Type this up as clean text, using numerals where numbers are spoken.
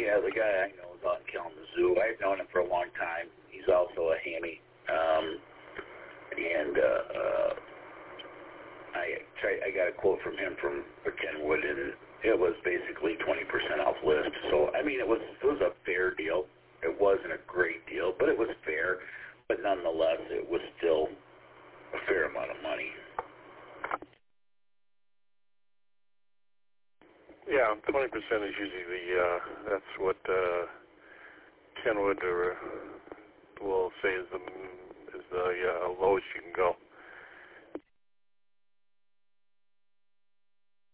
Yeah, the guy I know is out in Kalamazoo. I've known him for a long time. He's also a hammy. I got a quote from him for Kenwood, and it was basically 20% off list. So, I mean, it was a fair deal. It wasn't a great deal, but it was fair. But nonetheless, it was still a fair amount of money. Yeah, 20% is usually that's what Kenwood will say is the lowest you can go.